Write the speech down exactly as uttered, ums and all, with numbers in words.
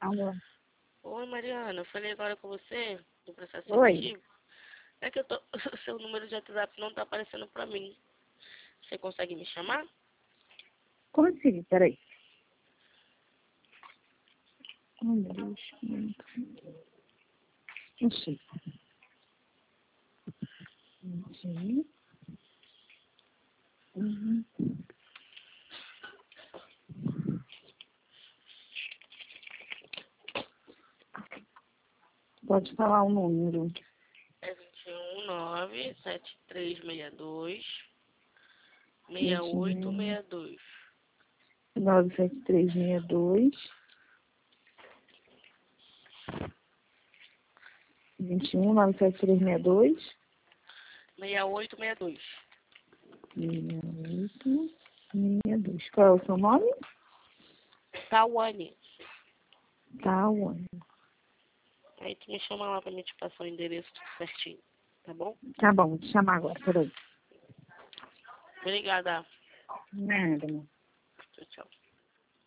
Alô. Oi, Mariana, eu falei agora com você do processo Oi. seletivo. É que eu tô, o seu número de WhatsApp não tá aparecendo pra mim. Você consegue me chamar? Como assim? Peraí. Olha, Deus. Não sei. Não sei. Uhum. Pode falar o número. É vinte e um, nove, sete três seis dois, seis vinte oito seis dois. e um, nove sete três seis dois. vinte e um, nove sete três seis dois. seis oito seis dois. seis oito seis dois. Qual é o seu nome? Tawane. Tawane. Aí tu me chama lá pra mim te passar o endereço tudo certinho, tá bom? Tá bom, vou te chamar agora, peraí. Obrigada. Nada, amor. Tchau, tchau.